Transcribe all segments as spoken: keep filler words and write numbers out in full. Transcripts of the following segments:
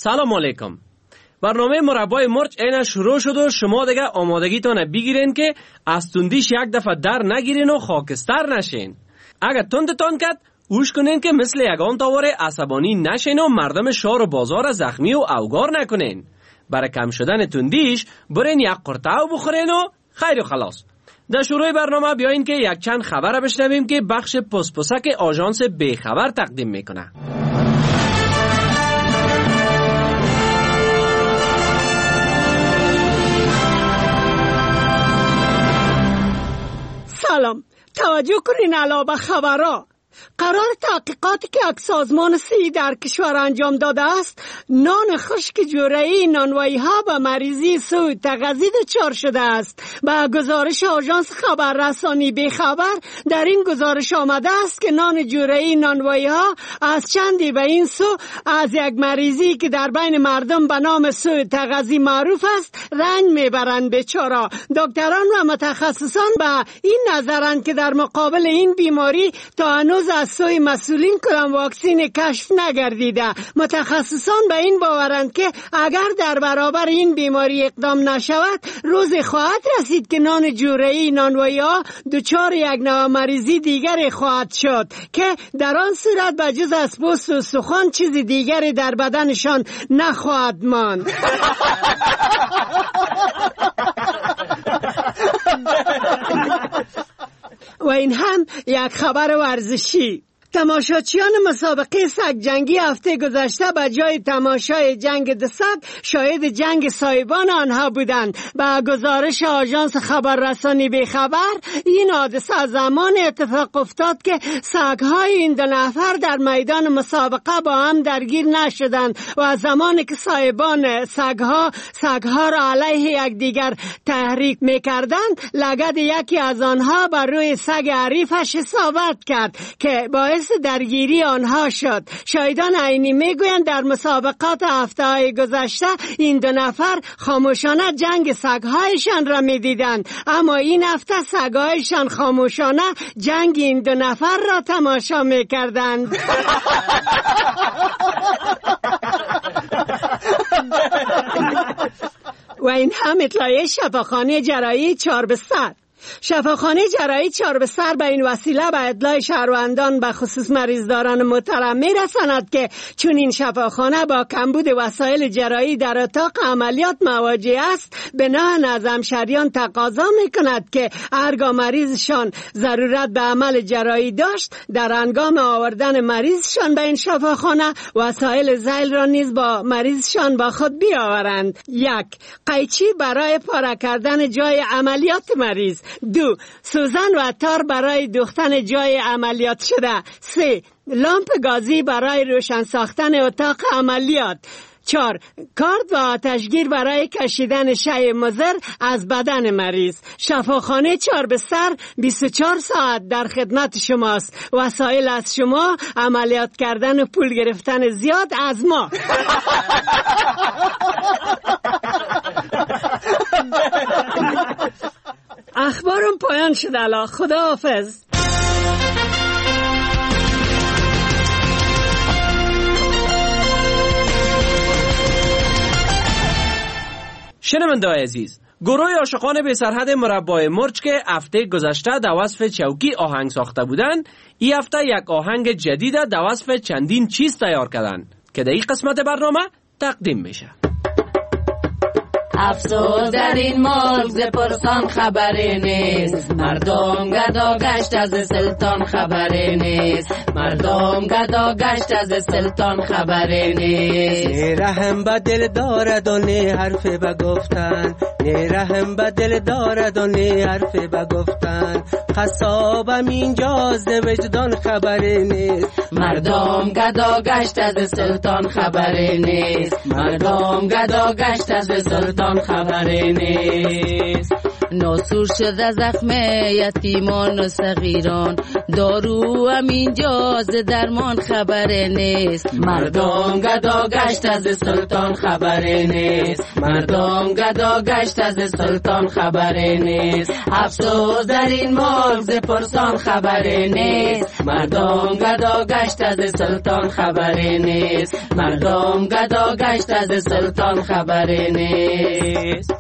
سلام علیکم. برنامه مربای مرچ اینا شروع شد و شما دیگه آمادگیتون بگیرین که از تندیش یک دفعه در نگیرین و خاکستر نشین. اگه تندتان کرد اوش کنین که مثل یگان تاوره عصبانی نشین و مردم شهر و بازار زخمی و اوگار نکنین. برای کم شدن تندیش برین یک قرطاو بخورین و خیر و خلاص. در شروع برنامه بیاین که یک چند خبر بشنویم که بخش پسپسک آژانس بیخبر تقدیم میکنه. سلام، توجه کنین علاوه خبرها. قرار تحقیقاتی که یک سازمان سی در کشور انجام داده است نان خشک جورایی نانوایی ها به مریضی سوء تغذیه دچار شده است. با گزارش آژانس خبررسانی بیخبر در این گزارش آمده است که نان جورایی نانوایی ها از چندی به این سو از یک مریضی که در بین مردم به نام سوء تغذیه معروف است رنج میبرند. بیچاره دکتران و متخصصان به این نظرند که در مقابل این بیماری تا هنوز از سوی مسئولین کدام واکسین کشف نگردیده. متخصصان به این باورند که اگر در برابر این بیماری اقدام نشود روز خواهد رسید که نان جورایی نانوایی ها دچار یک نوع مریضی دیگری خواهد شد که در آن صورت به جز از پوست و سخن چیز دیگری در بدنشان نخواهد ماند. و این هم یک خبر ورزشی. تماشاچیان مسابقه سگ جنگی هفته گذشته به جای تماشای جنگ دو سگ شاهد جنگ سایبان آنها بودند. با گزارش آژانس خبررسانی بیخبر این حادثه زمان اتفاق افتاد که سگ‌های این دو نفر در میدان مسابقه با هم درگیر نشدند و زمانی که سایبان سگ‌ها سگ‌ها را علیه یکدیگر تحریک می‌کردند لگد یکی از آنها بر روی سگ حریفش اصابت کرد که باعث درگیری آنها شد. شاهدان عینی میگویند در مسابقات هفته های گذشته این دو نفر خاموشانه جنگ سگهایشان را میدیدند، اما این هفته سگهایشان خاموشانه جنگ این دو نفر را تماشا میکردند. و این هم اطلاعیه شفاخانه جراحی چهاربستر. شفاخانه جراحی چهاربستر به این وسیله به اطلاع شهروندان به خصوص مریضداران محترم میرساند که چون این شفاخانه با کمبود وسایل جراحی در اتاق عملیات مواجه است، بناهن از همشهریان تقاضا میکند که هرگاه مریضشان ضرورت به عمل جراحی داشت در هنگام آوردن مریضشان به این شفاخانه وسایل ذیل را نیز با مریضشان با خود بیاورند. یک، قیچی برای پاره کردن جای عملیات مریض. دو، سوزن و تار برای دوختن جای عملیات شده. سه، لامپ گازی برای روشن ساختن اتاق عملیات. چهار، کارد و آتشگیر برای کشیدن شی مضر از بدن مریض. شفاخانه چهاربستر بیست و چهار ساعت در خدمت شماست. وسایل از شما، عملیات کردن و پول گرفتن زیاد از ما. اخبارم پایان شد. الا خدا حافظ. شنونده عزیز، گروه عاشقان بی سرحد مربای مرچ که هفته گذشته در وصف چوکی آهنگ ساخته بودند، این هفته یک آهنگ جدید در وصف چندین چیز تیار کردند که در این قسمت برنامه تقدیم میشه. افسوس در این ملک ز پرسان خبری نیست، مردم گدا گشت از سلطان خبری نیست، مردم گدا گشت از سلطان خبری نیست. نه رحم به دل دارد و نه حرف به گفتن، نه رحم به دل دارد و نه حرف به گفتن، قصابم اینجاست وجدان خبری نیست، مردم گدا گشت از سلطان خبری نیست، مردم گدا گشت از سلطان خبری نیست. ناسور شده زخم یتیمان و صغیران، دارو هم اینجاز درمان خبر نیست. مردم گدا گشت از سلطان خبر نیست، مردم گدا گشت از سلطان خبر نیست. افسوس در این ملک ز پرسان خبر نیست، مردم گدا گشت از سلطان خبر نیست، مردم گدا گشت از سلطان خبر نیست.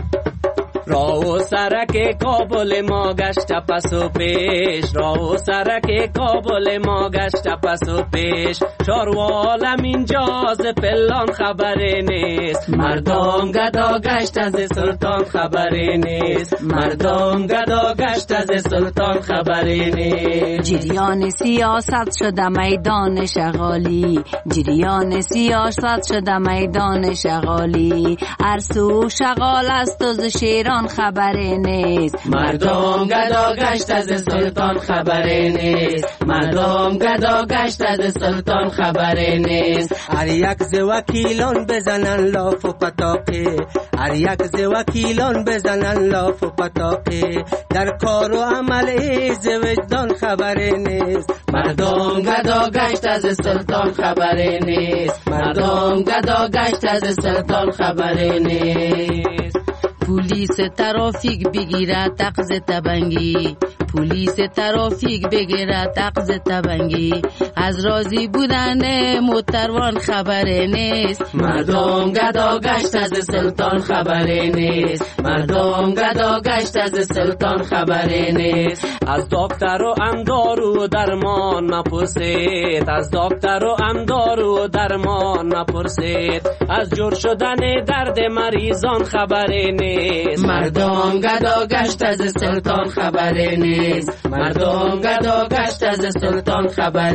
راه و سرک کابل ما گشت پس و پیش، راه و سرک کابل ما گشت پس و پیش. چاروالم اینجا ز پلان خبر نیست، مردم گدا گشت از سلطان خبر نیست، مردم گدا گشت از سلطان خبر نیست. جریان سیاست شده میدان شغالی، جریان سیاست شده میدان شغالی. هر سو شغال است و ز شیران خبر نیست، مردم گدا گشت از سلطان خبر نیست، مردم گدا گشت از سلطان خبر نیست. هر یک ز وکیلان بزنن لاف و پتاقه، هر یک ز وکیلان بزنن لاف و پتاقه. در کار و عمل ز وجدان خبر نیست، مردم گدا گشت از سلطان خبر نیست، مردم گدا گشت از سلطان خبر نیست. پلیس ترافیک بگیره تقض تبنگی، پلیس ترافیک بگیره تقض تبنگی. از راضی بودن موتروان خبر نیست، مردم گدا گشت از سلطان خبر نیست، مردم گدا گشت از سلطان خبر نیست. از دکتر و امدارو درمان مپرسید، از دکتر و امدارو درمان مپرسید. از جور شدن درد مریضان خبر نیست، مردم گدا گشت از سلطان خبر نیست، مردم گدا گشت از سلطان خبر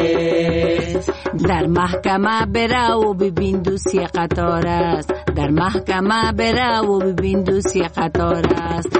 نیست. در محکمه برو و ببین دوستی قطار است، در محکمه برو و ببین دوستی قطار است.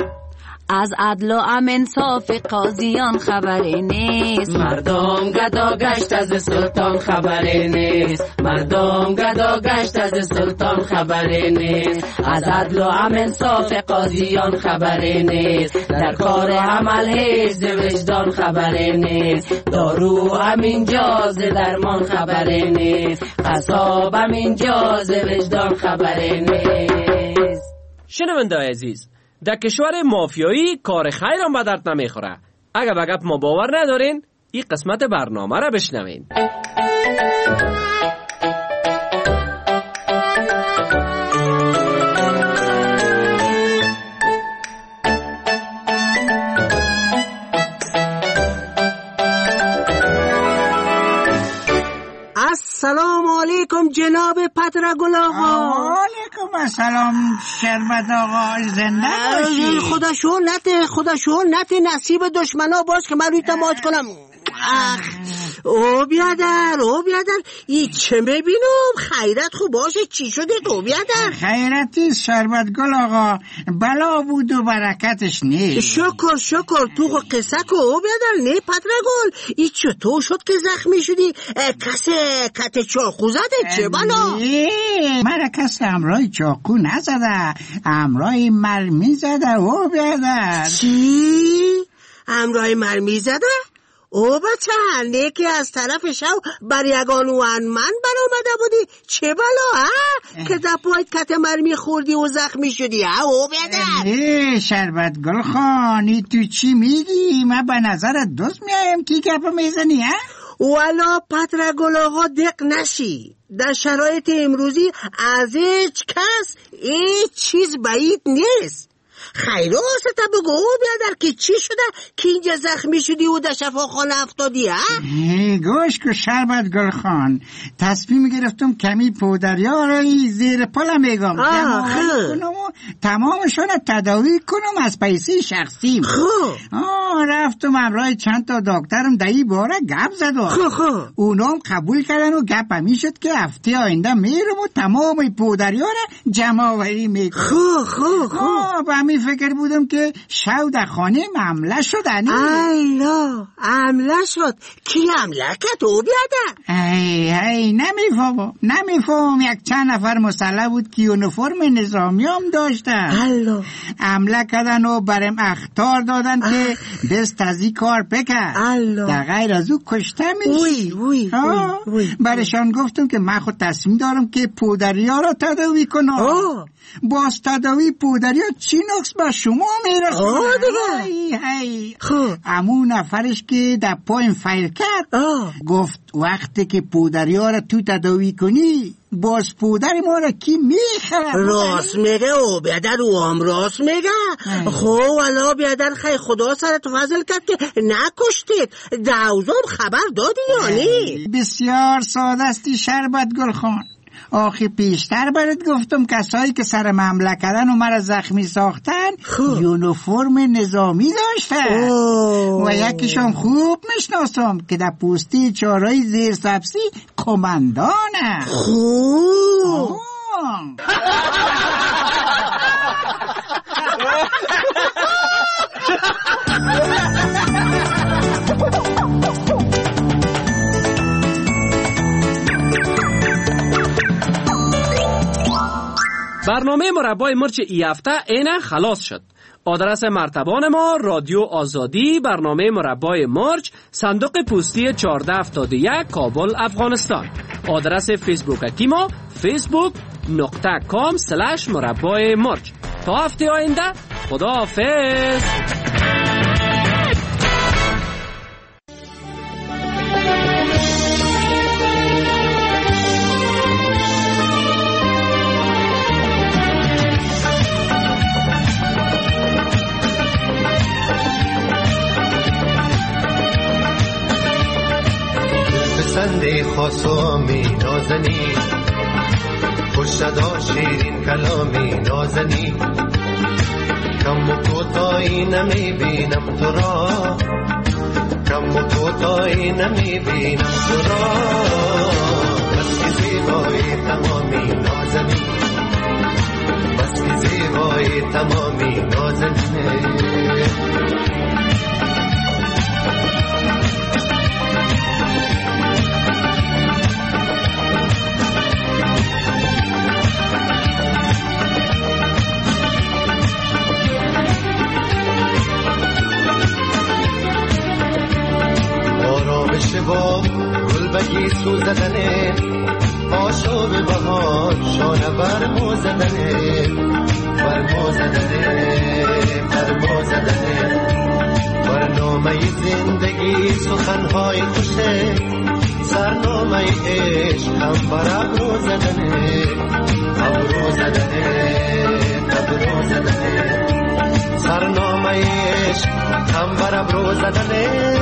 از عدل و انصاف قاضیان خبر نیست، مردم گدا گشت از سلطان خبر نیست، مردم گدا گشت از سلطان خبر نیست. از عدل و انصاف قاضیان خبر نیست، در کار عمل حیز وجدان خبر نیست. دارو همین جاز درمان خبر نیست، قصاب همین جاز وجدان خبر نیست. شنونده عزیز، در کشور مافیایی کار خیر هم به درد نمیخوره. اگه به گپ ما باور ندارین، این قسمت برنامه را بشنوین. سلام علیکم جناب پترگل آقا. علیکم السلام شربت آقا، زنده باشی. خدا شو نته، خدا شو نته نصیب دشمنا باش که من روی تماج کنم. اخ او بیادر او بیادر ای چه ببینم؟ خیرت خوب باشه، چی شده تو بیادر؟ خیرتی شربت گل آقا، بلا بود و برکتش نیست. شکر شکر تو قصه که او بیادر نه پترگل، ای چطور شد که زخمی شدی؟ کسی کت چاقو زده چه بلا؟ من کسی امرای چاقو نزده، امرای مرمی زده او بیادر. چی؟ امرای مرمی زده؟ او بچه هنده که از طرف شو بر یگان و انمن برآمده بودی چه بلا ها که در پایت کت مرمی خوردی و زخمی شدی ها او بیادر؟ ای شربت گل خانی تو چی میگی؟ من به نظرت دوست میایم کی گپ میزنی ها؟ والا پترگل آقا دق نشی، در شرایط امروزی از هیچ کس هیچ چیز بعید نیست. خیلی آسته بگو بیادر که چی شده که اینجا زخمی شدی و در شفاخانه افتادی ها؟ گوش که شربت گل خان، تصمیم گرفتم کمی پودریا رایی زیر پلم بگم تمامشون تداوی کنم از پیسی شخصیم. خب رفتم امرای چند تا دکترم دایی باره گپ زدم، خب اونام قبول کردن و گپ همی شد که هفته آینده میرم و تمام پودریا را جمع آوری میکنم. خب خب خب به فکر بودم که شو در خانه معامله شدنی. ایلا عمله شد؟ کی عمله که تو بیادر؟ ای ای نمیفهم نمیفهم یک چند نفر مسلح بود که یونیفرم نظامی هم داشت داشتن. الله. عمله کردن و برم اختار دادن که دست از این کار بکن. الله. در غیر از او کشته میشی. وی وی وی. برشان گفتم که من خود تصمیم دارم که پودریا را تداوی کنم. آه. باز تداوی پودریا چی نقص به شما میرسه؟ آه دیگه. هی هی. خب امون نفرش که در پایم فیل کرد آه. گفت وقتی که پودریا را تو تداوی کنی باز پودر ما را کی میخره؟ راست میگه او بیادر او هم راست میگه. خب والا بیادر خیلی خدا سرت فضل کرد که نکشتید. دوزم خبر دادی یعنی؟ بسیار ساده استی شربت گل خان. آخی پیشتر برات گفتم کسایی که سر حمله کردن و مرا زخمی ساختن یونیفرم نظامی داشتن و یکیشون خوب میشناسم که در پوستی چارای زیر سبزی کماندانه. خوب برنامه مربای مرچ ای هفته اینه خلاص شد. آدرس مرتبان ما رادیو آزادی، برنامه مربای مرچ، صندوق پستی چهارده هفتاد و یک، کابل، افغانستان. آدرس فیسبوک اکی ما فیسبوک نقطه کام سلش مربای مرچ. تا هفته آینده خدا حافظ. سنده خاصامی نازنی خوشدا شیرین کلامی نازنی کم و کوتاهی نمی بینم تو را کم و کوتاهی نمی بینم تو را بس که زیبایی تمامی نازنی بس که زیبایی تمامی نازنی با گل بگی سوزدنه آشوب بهار شانه برمو زدنه برمو زدنه برمو زدنه برنامه زندگی سخنهای خوشه سرنامه عشق هم بر ابرو زدنه ابرو زدنه ابرو زدنه سرنامه عشق هم بر ابرو زدنه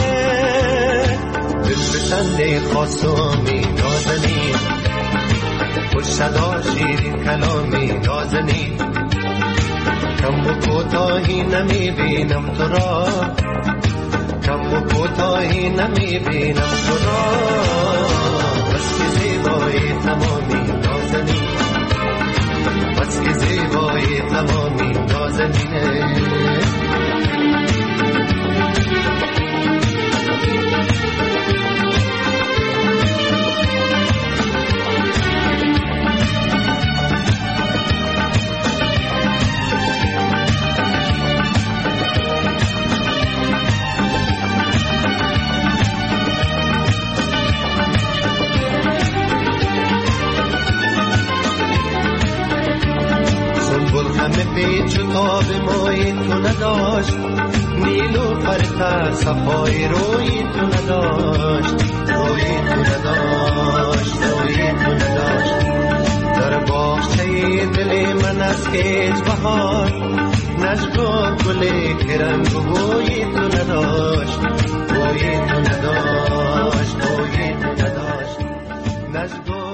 سنده خاصامی نازنی خوش صدا شیرین کلامی نازنی کم و کوتاهی نمی بینم تو را کم و کوتاهی نمی بینم تو را بس که زیبایی تمامی نازنی بس که زیبایی تمامی نازنی پیچ و تاب مایی تو نداشت نیلوفر تر صفای روی تو نداشت روی تو نداشت روی تو نداشت در باغچه دل من از هیچ بهار نشگاه گل که رنگ و بوی تو نداشت بوی تو نداشت بوی تو نداشت نشگاه